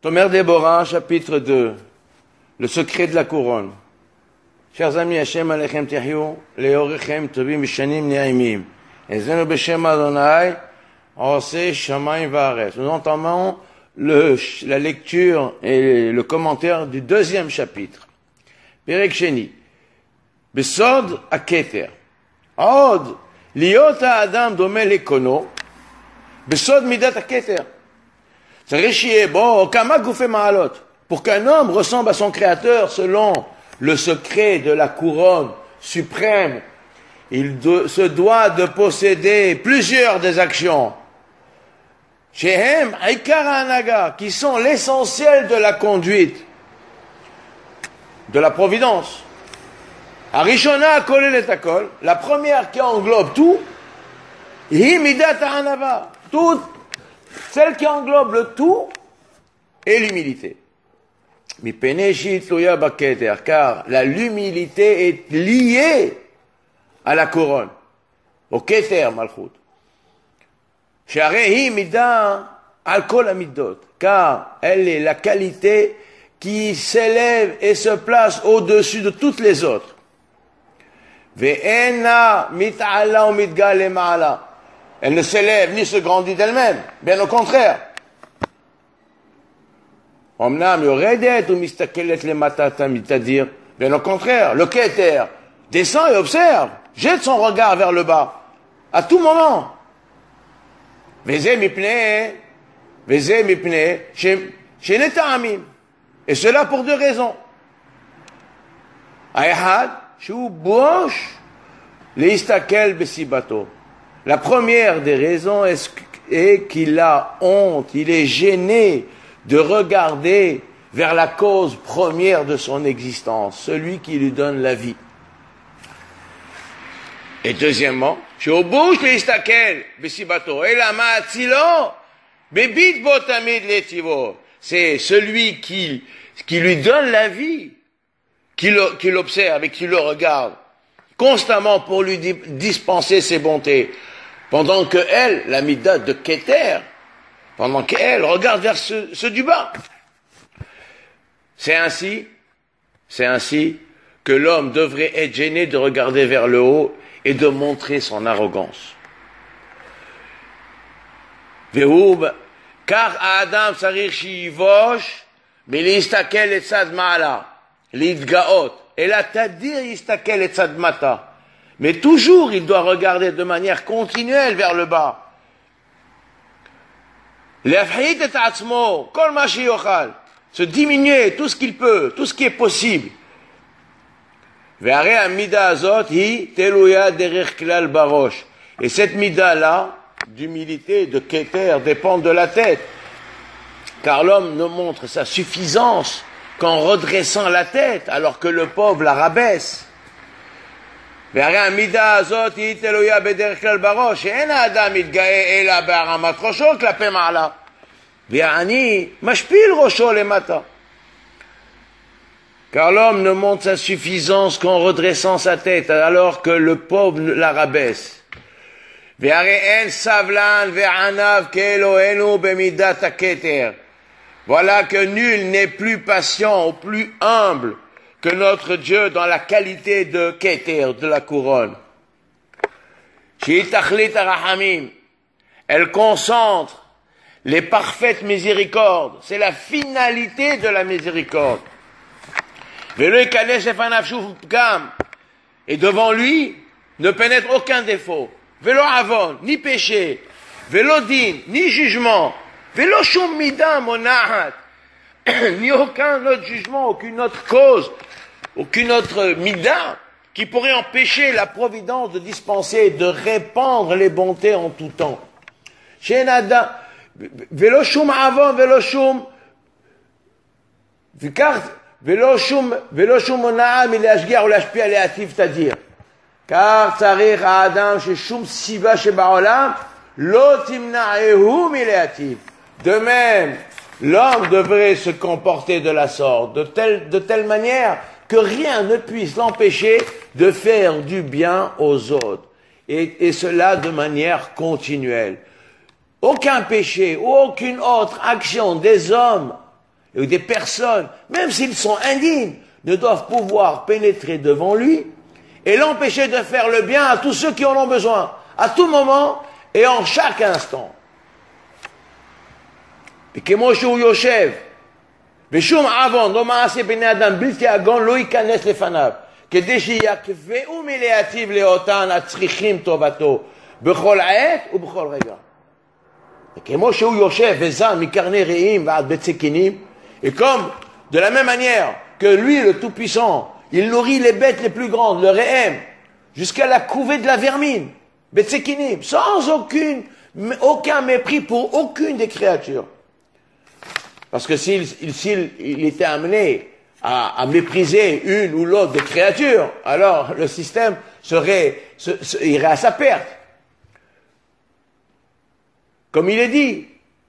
Tomer Déborah, chapitre 2, le secret de la couronne. Chers amis, Hashem Alechem Tihyou, Leorechem Tovim Vishanim Ne'aimim. Ezenu Beshem Adonai, Oseh Shamayim Va'aretz. Nous entendons la lecture et le commentaire du deuxième chapitre. Perek Sheni. Besod HaKeter. Od, Liot HaAdam Domeh Lekono. Besod Midat HaKeter. Pour qu'un homme ressemble à son créateur selon le secret de la couronne suprême, il se doit de posséder plusieurs des actions. Shehem Aikar Hanaga, qui sont l'essentiel de la conduite, de la providence. Arishona Kolel et Akol, la première qui englobe tout, Hi Midat Hanava, toute celle qui englobe le tout est l'humilité. Car l'humilité est liée à la couronne, au Keter Malchut. Car elle est la qualité qui s'élève et se place au-dessus de toutes les autres. Elle ne s'élève ni se grandit d'elle-même, bien au contraire. C'est-à-dire, bien au contraire, le Keter descend et observe, jette son regard vers le bas, à tout moment. Et cela pour deux raisons. La première des raisons est qu'il a honte, il est gêné de regarder vers la cause première de son existence, celui qui lui donne la vie. Et deuxièmement, c'est celui qui lui donne la vie, qui l'observe et qui le regarde constamment pour lui dispenser ses bontés. Pendant que elle, la midat de Keter, pendant qu'elle regarde vers ceux du bas. C'est ainsi que l'homme devrait être gêné de regarder vers le haut et de montrer son arrogance. Car Adam sarir shivosh, mais l'istakel et tzad ma'ala, l'idgaot, et la tadir istakel et tzad mata. Mais toujours, il doit regarder de manière continuelle vers le bas. Se diminuer tout ce qu'il peut, tout ce qui est possible. Et cette mida-là, d'humilité, de Keter, dépend de la tête. Car l'homme ne montre sa suffisance qu'en redressant la tête, alors que le pauvre la rabaisse. והמידה הזאת היא תלויה בדרך כלל בראש, שאין האדם מתגאה אלא בהרמת ראשו כלפי מעלה, והעני משפיל ראשו למטה. Car l'homme ne montre sa suffisance qu'en redressant sa tête, alors que le pauvre la rabaisse. והרי אין סבלן וענב כאלוהינו במידת הכתר. Voilà que nul n'est plus patient ou plus humble que notre Dieu dans la qualité de Keter, de la couronne. Elle concentre les parfaites miséricordes. C'est la finalité de la miséricorde. Et devant lui ne pénètre aucun défaut. Vélo avon, ni péché. Vélo din, ni jugement. Vélo shum midam onahat. Ni aucun autre jugement, aucune autre cause, aucune autre mida qui pourrait empêcher la providence de dispenser, de répandre les bontés en tout temps. Chez Nada, veloshum avant, veloshum, veloshum onaam, il ashgar ou l'ashpi aléatif, c'est-à-dire, car tzarich ha'adam sheshum siva shebaolam, lo timna'ehu miléatif. De même, l'homme devrait se comporter de la sorte, de telle manière que rien ne puisse l'empêcher de faire du bien aux autres. Et cela de manière continuelle. Aucun péché, aucune autre action des hommes et des personnes, même s'ils sont indignes, ne doivent pouvoir pénétrer devant lui et l'empêcher de faire le bien à tous ceux qui en ont besoin, à tout moment et en chaque instant. וכמו שהוא יושב, ושום עוון לא מעשה בני אדם בלתי הגון לא ייכנס לפניו, כדי שיקבעו מלהטיב לאותן הצריכים טובתו בכל עת ובכל רגע. וכמו שהוא יושב וזן מקרני רעים ועד בית סכינים, et comme de la même manière que lui le Tout-Puissant, il nourrit les bêtes les plus grandes, le réhem, jusqu'à la couvée de la vermine, beit sekinim, sans aucun mépris pour aucune des créatures. Parce que s'il était amené à mépriser une ou l'autre des créatures, alors le système irait à sa perte. Comme il est dit,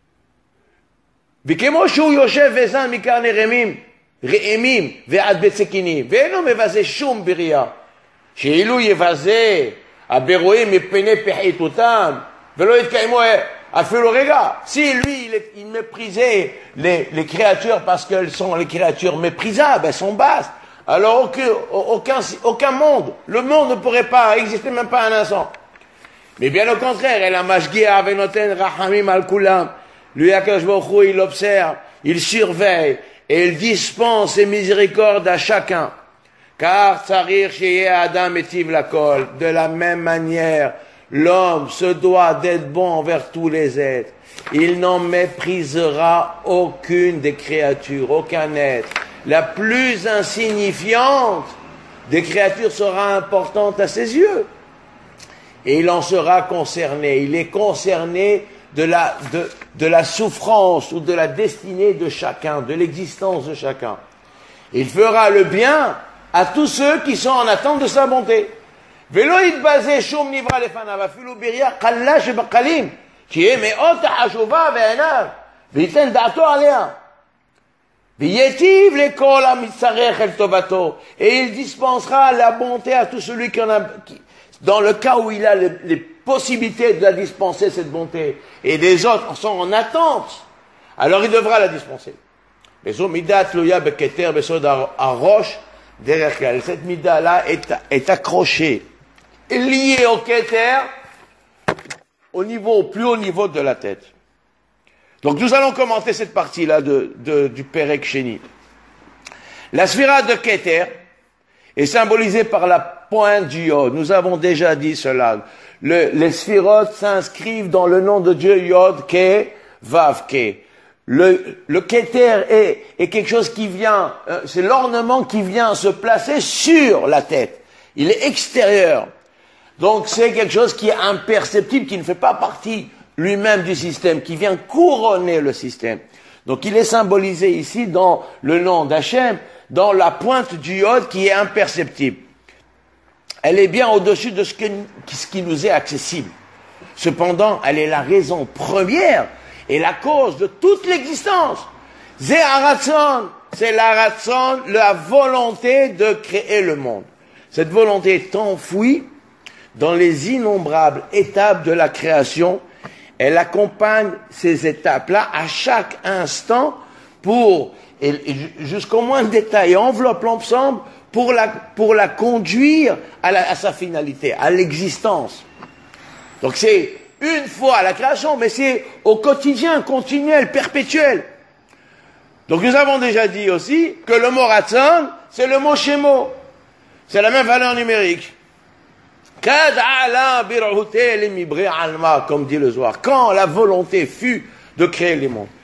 וכמו שהוא יושב וזן מקרני רעמים ועד בית סכינים, ואינו מבזה שום בריאה, שאילו יבזה הבירואים מפני פחיתותם, ולא יתקיימו אפילו רגע. Si lui, il méprisait les créatures parce qu'elles sont les créatures méprisables, elles sont basses, alors aucun monde, le monde ne pourrait pas exister, même pas un instant. Mais bien au contraire, elle a mashgiah venoten rachamim al kulam. Lui, Akadosh Baruch Hu, il observe, il surveille, et il dispense ses miséricordes à chacun. Car tzarir sheyeh adam etiv lakol. De la même manière, l'homme se doit d'être bon envers tous les êtres. Il n'en méprisera aucune des créatures, aucun être. La plus insignifiante des créatures sera importante à ses yeux. Et il en sera concerné. Il est concerné de la souffrance ou de la destinée de chacun, de l'existence de chacun. Il fera le bien à tous ceux qui sont en attente de sa bonté. ולא יתבזה שום נברא לפניו, אפילו בריאה קלה שבקלים, שיהיה מאוד חשובה בעיניו, וייתן דעתו עליה. ויטיב לכל המצטרך אל טובתו, et il dispensera la bonté à tout celui dans le cas où il a les possibilités de la dispenser, cette bonté, et les autres sont en attente, alors il devra la dispenser. וזו מידה תלויה בכתר בסוד הראש, דרך כלל. Cette midah-là est accrochée, liée au keter, au plus haut niveau de la tête. Donc nous allons commenter cette partie-là du Perek Sheni. La sphira de keter est symbolisée par la pointe du Yod. Nous avons déjà dit cela. Les sphirotes s'inscrivent dans le nom de Dieu Yod, Ke, Vav, Ke. Le keter est quelque chose qui vient, c'est l'ornement qui vient se placer sur la tête. Il est extérieur. Donc c'est quelque chose qui est imperceptible, qui ne fait pas partie lui-même du système, qui vient couronner le système. Donc il est symbolisé ici dans le nom d'Hachem, dans la pointe du Yod qui est imperceptible. Elle est bien au-dessus de ce qui nous est accessible. Cependant, elle est la raison première et la cause de toute l'existence. Zé Haratzon, c'est la Ratzon, la volonté de créer le monde. Cette volonté est enfouie dans les innombrables étapes de la création. Elle accompagne ces étapes-là à chaque instant et jusqu'au moindre détail, enveloppe l'ensemble pour la conduire à sa finalité, à l'existence. Donc c'est une fois la création, mais c'est au quotidien, continuel, perpétuel. Donc nous avons déjà dit aussi que le mot Ratzon, c'est le mot Shemo. C'est la même valeur numérique. Comme dit le Zohar, quand la volonté fut de créer les mondes.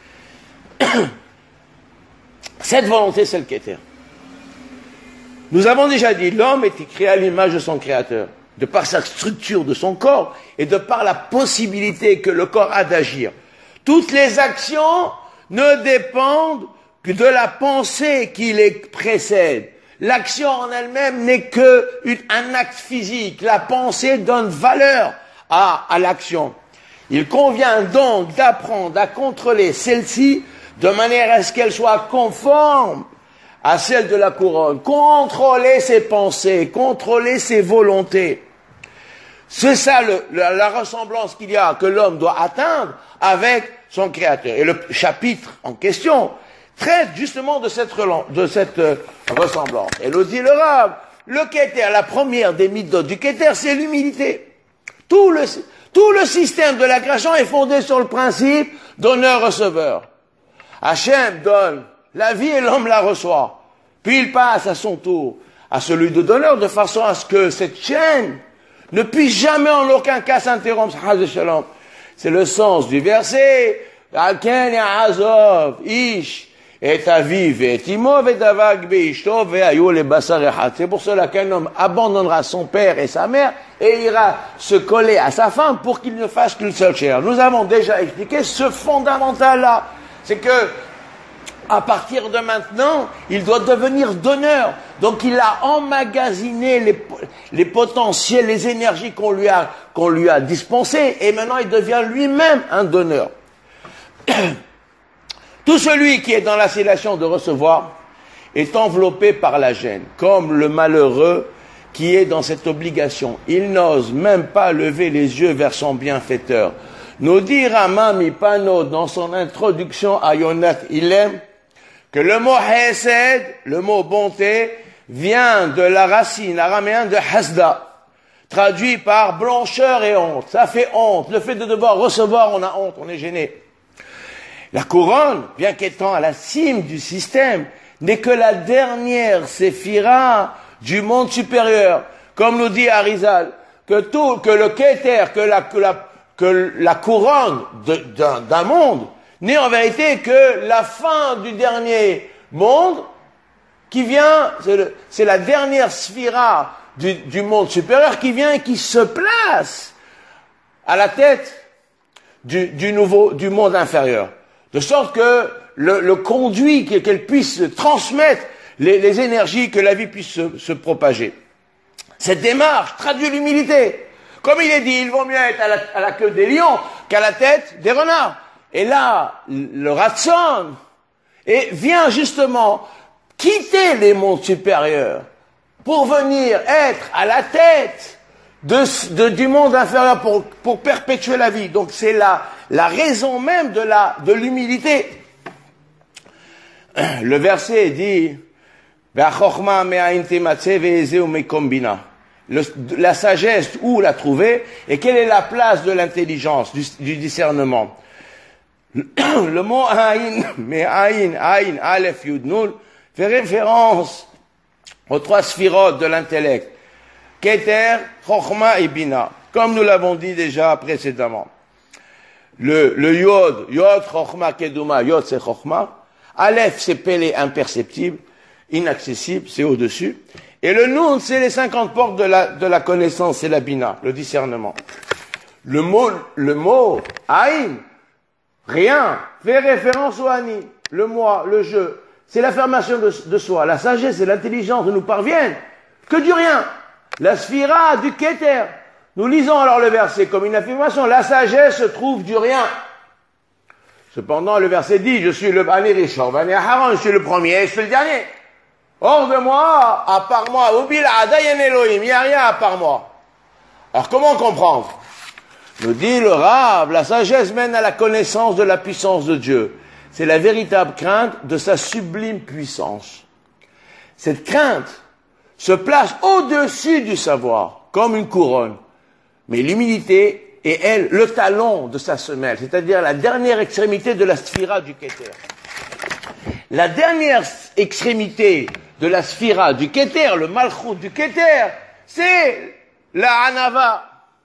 Cette volonté, c'est le Keter. Nous avons déjà dit, l'homme était créé à l'image de son Créateur, de par sa structure de son corps et de par la possibilité que le corps a d'agir. Toutes les actions ne dépendent que de la pensée qui les précède. L'action en elle-même n'est qu'un acte physique. La pensée donne valeur à l'action. Il convient donc d'apprendre à contrôler celle-ci de manière à ce qu'elle soit conforme à celle de la couronne. Contrôler ses pensées, contrôler ses volontés. C'est ça la ressemblance qu'il y a, que l'homme doit atteindre avec son Créateur. Et le chapitre en question traite justement de cette ressemblance. Et le dit le Rav, le Keter, la première des mitzvot du Keter, c'est l'humilité. Tout le système de la création est fondé sur le principe donneur-receveur. Hachem donne la vie et l'homme la reçoit. Puis il passe à son tour à celui de donneur de façon à ce que cette chaîne ne puisse jamais en aucun cas s'interrompre. C'est le sens du verset. Alken Azov, Ish, et aviv, et imo, et davag beishto, et ayo le basar echad. C'est pour cela qu'un homme abandonnera son père et sa mère et ira se coller à sa femme pour qu'il ne fasse qu'une seule chair. Nous avons déjà expliqué ce fondamental-là. C'est que, à partir de maintenant, il doit devenir donneur. Donc il a emmagasiné les potentiels, les énergies qu'on lui a dispensées, et maintenant il devient lui-même un donneur. Tout celui qui est dans l'assignation de recevoir est enveloppé par la gêne, comme le malheureux qui est dans cette obligation. Il n'ose même pas lever les yeux vers son bienfaiteur. Nous dit Rama Mipano dans son introduction à Yonat Ilem que le mot Hesed, le mot bonté, vient de la racine araméenne de Hasda, traduit par blancheur et honte. Ça fait honte. Le fait de devoir recevoir, on a honte, on est gêné. La couronne, bien qu'étant à la cime du système, n'est que la dernière séphira du monde supérieur. Comme nous dit Arizal, que le Keter, que la couronne d'un monde n'est en vérité que la fin du dernier monde qui vient, c'est la dernière sphira du monde supérieur qui vient et qui se place à la tête du monde inférieur. De sorte que le conduit, qu'elle puisse transmettre les énergies, que la vie puisse se propager. Cette démarche traduit l'humilité. Comme il est dit, il vaut mieux être à la queue des lions qu'à la tête des renards. Et là, le Ratson vient justement quitter les mondes supérieurs pour venir être à la tête du monde inférieur pour perpétuer la vie. Donc c'est la raison même de l'humilité. Le verset dit la sagesse, où la trouver et quelle est la place de l'intelligence, du discernement. Le mot Aïn, mais Aïn, Aleph, Yud, Nun, fait référence aux trois sphirotes de l'intellect. Keter, Chochma et Bina, comme nous l'avons dit déjà précédemment. Le Yod, Chochma, Keduma, Yod c'est Chochma, Aleph c'est Pélé imperceptible, inaccessible, c'est au-dessus, et le Nun c'est les 50 portes de la connaissance, c'est la Bina, le discernement. Le mot Aïn, rien, fait référence au Ani, le moi, le je, c'est l'affirmation de soi, la sagesse et l'intelligence ne nous parviennent que du rien. La sphira du Keter. Nous lisons alors le verset comme une affirmation. La sagesse se trouve du rien. Cependant, le verset dit, je suis le Bani Rishon, Bani Aharon, je suis le premier et je suis le dernier. Hors de moi, à part moi, Ubil Adayan Elohim, il n'y a rien à part moi. Alors comment comprendre? Nous dit le Rav, la sagesse mène à la connaissance de la puissance de Dieu. C'est la véritable crainte de sa sublime puissance. Cette crainte se place au-dessus du savoir, comme une couronne. Mais l'humilité est, elle, le talon de sa semelle, c'est-à-dire la dernière extrémité de la sphira du Keter. La dernière extrémité de la sphira du Keter, le Malchut du Keter, c'est la Hanava.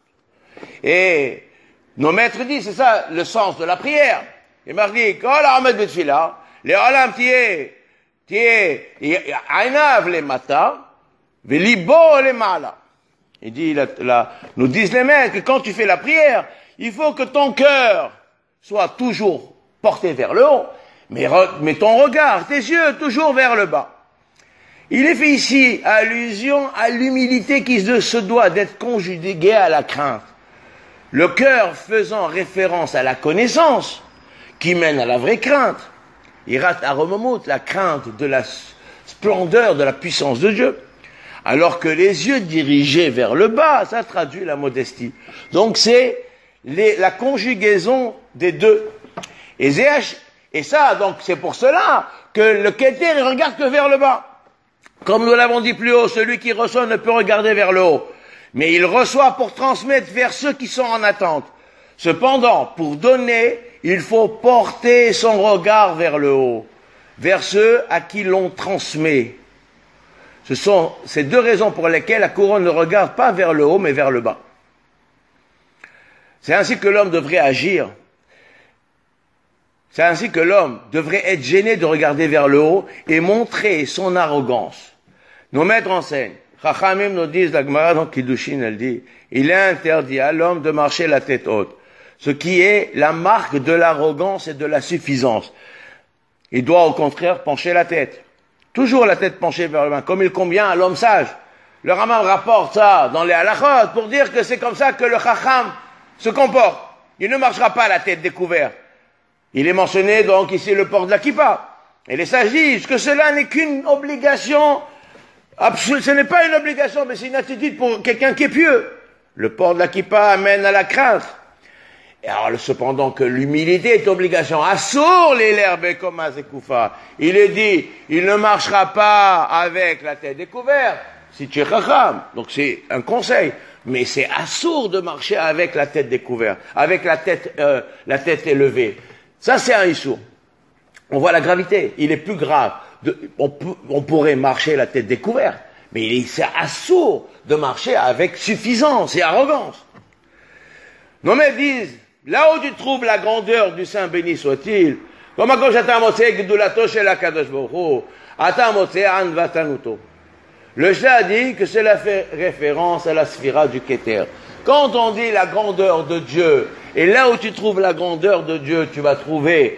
Et nos maîtres disent, c'est ça le sens de la prière. Et mardi, quand la Ahmed Betfila, les Olam tiye, Ainav le mata, Velibo le mala. Il dit, nous disent les maîtres que quand tu fais la prière, il faut que ton cœur soit toujours porté vers le haut, mais ton regard, tes yeux, toujours vers le bas. Il est fait ici allusion à l'humilité qui se doit d'être conjuguée à la crainte. Le cœur faisant référence à la connaissance, qui mène à la vraie crainte. Irat aromamut, la crainte de la splendeur, de la puissance de Dieu. Alors que les yeux dirigés vers le bas, ça traduit la modestie. Donc c'est la conjugaison des deux. Et Et ça, donc, c'est pour cela que le Keter, il regarde que vers le bas. Comme nous l'avons dit plus haut, celui qui reçoit ne peut regarder vers le haut. Mais il reçoit pour transmettre vers ceux qui sont en attente. Cependant, pour donner, il faut porter son regard vers le haut, vers ceux à qui l'on transmet. Ce sont ces deux raisons pour lesquelles la couronne ne regarde pas vers le haut, mais vers le bas. C'est ainsi que l'homme devrait agir. C'est ainsi que l'homme devrait être gêné de regarder vers le haut et montrer son arrogance. Nos maîtres enseignent, Chachamim nous disent, la Gemara dans Kiddushin, elle dit, il est interdit à l'homme de marcher la tête haute, ce qui est la marque de l'arrogance et de la suffisance. Il doit au contraire pencher la tête. Toujours la tête penchée vers le bas, comme il convient à l'homme sage. Le Rambam rapporte ça dans les halachot pour dire que c'est comme ça que le Chacham se comporte. Il ne marchera pas la tête découverte. Il est mentionné donc ici le port de la kippa. Et les sages disent que cela n'est qu'une obligation absolue. Ce n'est pas une obligation, mais c'est une attitude pour quelqu'un qui est pieux. Le port de la kippa amène à la crainte. Et alors, cependant que l'humilité est obligation. Assour les l'herbe comme Azekoufa. Il est dit, il ne marchera pas avec la tête découverte, si tu es chacham. Donc c'est un conseil. Mais c'est assour de marcher avec la tête découverte, avec la tête élevée. Ça, c'est un issour. On voit la gravité. Il est plus grave. On pourrait marcher la tête découverte. Mais c'est assour de marcher avec suffisance et arrogance. Nos maîtres disent, là où tu trouves la grandeur du Saint béni soit-il, comme à gauche le Shah dit que cela fait référence à la sphira du Keter. Quand on dit la grandeur de Dieu, et là où tu trouves la grandeur de Dieu, tu vas trouver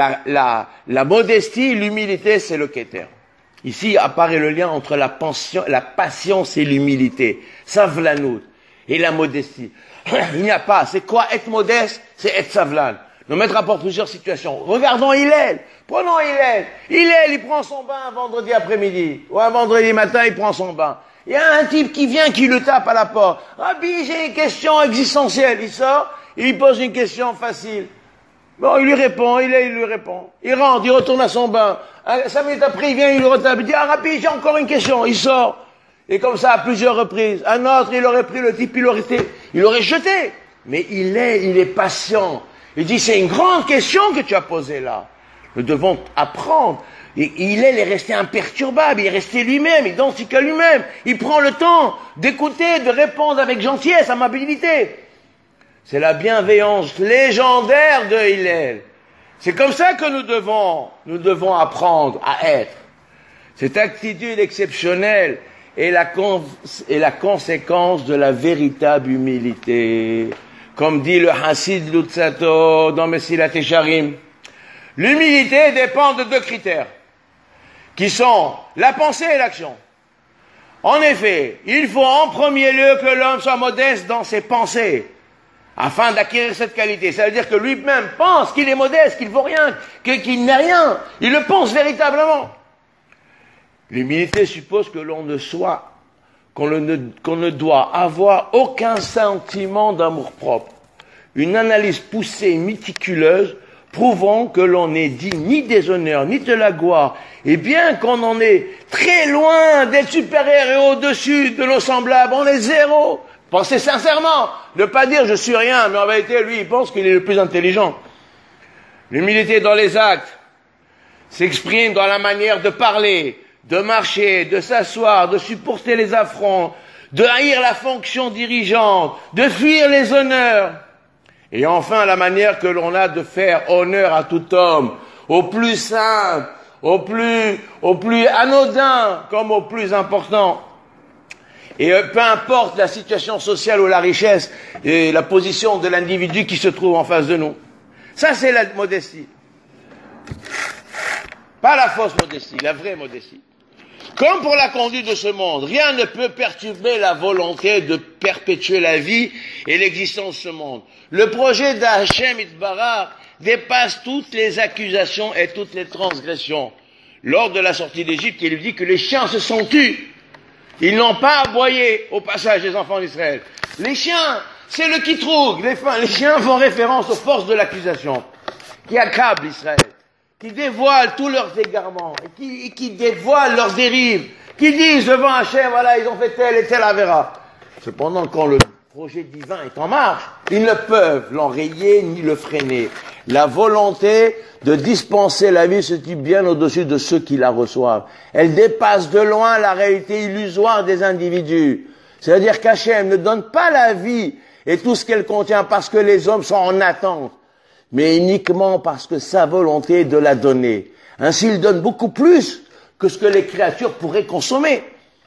la modestie, l'humilité, c'est le Keter. Ici apparaît le lien entre la patience et l'humilité, savlanout, et la modestie. Il n'y a pas. C'est quoi être modeste? C'est être savlan. Nos maîtres rapportent plusieurs situations. Regardons Hillel. Prenons Hillel. Hillel, il prend son bain un vendredi après-midi. Ou un vendredi matin, il prend son bain. Il y a un type qui vient, qui le tape à la porte. Rabbi, j'ai une question existentielle. Il sort, il pose une question facile. Bon, il lui répond, il lui répond. Il rentre, il retourne à son bain. 5 minutes après, il vient, il le retape. Il dit, Rabbi, j'ai encore une question. Il sort. Et comme ça, à plusieurs reprises. Un autre, il aurait pris le type, il aurait jeté. Mais il est patient. Il dit, c'est une grande question que tu as posée là. Nous devons apprendre. Et il est resté imperturbable, il est resté lui-même, identique à lui-même. Il prend le temps d'écouter, de répondre avec gentillesse, amabilité. C'est la bienveillance légendaire de Hillel. C'est comme ça que nous devons apprendre à être. Cette attitude exceptionnelle est la conséquence de la véritable humilité. Comme dit le Hassid Lutzato dans Mesilat Yesharim, l'humilité dépend de 2 critères, qui sont la pensée et l'action. En effet, il faut en premier lieu que l'homme soit modeste dans ses pensées, afin d'acquérir cette qualité. Ça veut dire que lui-même pense qu'il est modeste, qu'il ne vaut rien, qu'il n'est rien. Il le pense véritablement. L'humilité suppose que qu'on ne doit avoir aucun sentiment d'amour-propre. Une analyse poussée et méticuleuse prouvant que l'on n'est digne ni des honneurs, ni de la gloire, et bien qu'on en est très loin d'être supérieur et au-dessus de nos semblables, on est zéro. Pensez sincèrement, ne pas dire je suis rien, mais en vérité, lui, il pense qu'il est le plus intelligent. L'humilité dans les actes s'exprime dans la manière de parler, de marcher, de s'asseoir, de supporter les affronts, de haïr la fonction dirigeante, de fuir les honneurs. Et enfin, la manière que l'on a de faire honneur à tout homme, au plus simple, au plus anodin, comme au plus important. Et peu importe la situation sociale ou la richesse et la position de l'individu qui se trouve en face de nous. Ça, c'est la modestie. Pas la fausse modestie, la vraie modestie. Comme pour la conduite de ce monde, rien ne peut perturber la volonté de perpétuer la vie et l'existence de ce monde. Le projet d'Hachem Itbarach dépasse toutes les accusations et toutes les transgressions. Lors de la sortie d'Égypte, il dit que les chiens se sont tus. Ils n'ont pas aboyé au passage des enfants d'Israël. Les chiens, c'est le kitroug. Les chiens font référence aux forces de l'accusation qui accablent Israël. qui dévoilent tous leurs égarements, et qui dévoilent leurs dérives, qui disent devant Hachem, voilà, ils ont fait tel et tel avéra. Cependant, quand le projet divin est en marche, ils ne peuvent l'enrayer ni le freiner. La volonté de dispenser la vie se situe bien au-dessus de ceux qui la reçoivent. Elle dépasse de loin la réalité illusoire des individus. C'est-à-dire qu'Hachem ne donne pas la vie et tout ce qu'elle contient parce que les hommes sont en attente, mais uniquement parce que sa volonté est de la donner. Ainsi, il donne beaucoup plus que ce que les créatures pourraient consommer.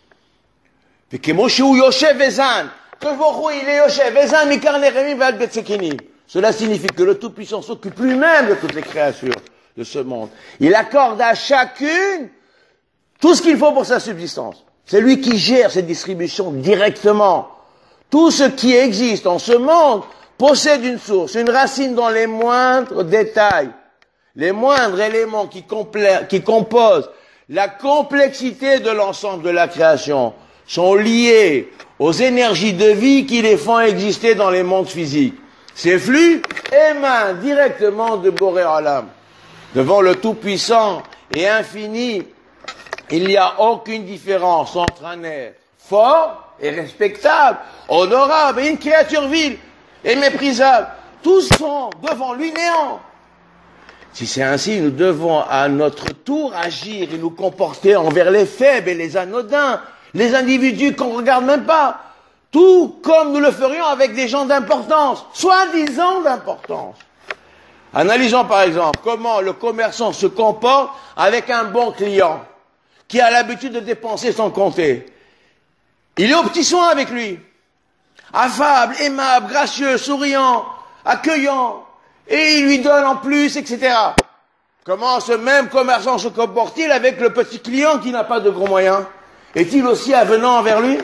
Cela signifie que le Tout-Puissant s'occupe lui-même de toutes les créatures de ce monde. Il accorde à chacune tout ce qu'il faut pour sa subsistance. C'est lui qui gère cette distribution directement. Tout ce qui existe en ce monde possède une source, une racine dans les moindres détails, les moindres éléments qui composent la complexité de l'ensemble de la création sont liés aux énergies de vie qui les font exister dans les mondes physiques. Ces flux émanent directement de Boré Olam. Devant le Tout-Puissant et infini, il n'y a aucune différence entre un être fort et respectable, honorable et une créature vile et méprisable. Tous sont devant lui néant. Si c'est ainsi, nous devons à notre tour agir et nous comporter envers les faibles et les anodins, les individus qu'on ne regarde même pas, tout comme nous le ferions avec des gens d'importance, soi-disant d'importance. Analysons par exemple comment le commerçant se comporte avec un bon client qui a l'habitude de dépenser sans compter. Il est au petit soin avec lui, affable, aimable, gracieux, souriant, accueillant, et il lui donne en plus, etc. Comment ce même commerçant se comporte-t-il avec le petit client qui n'a pas de gros moyens? Est-il aussi avenant envers lui?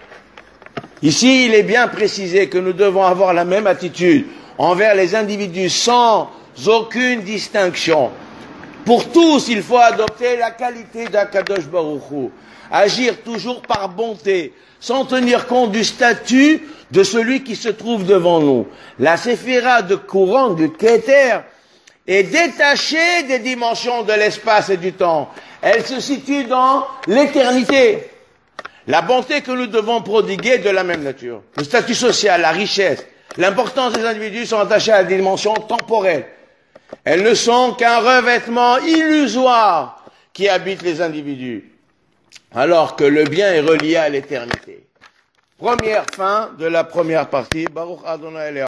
Ici, il est bien précisé que nous devons avoir la même attitude envers les individus sans aucune distinction. Pour tous, il faut adopter la qualité d'Akadosh Baruch Hu, agir toujours par bonté, sans tenir compte du statut de celui qui se trouve devant nous. La séphira de courant du Keter est détachée des dimensions de l'espace et du temps. Elle se situe dans l'éternité. La bonté que nous devons prodiguer est de la même nature. Le statut social, la richesse, l'importance des individus sont attachés à la dimension temporelle. Elles ne sont qu'un revêtement illusoire qui habite les individus, alors que le bien est relié à l'éternité. Première fin de la première partie. Baruch Adonai Elohim.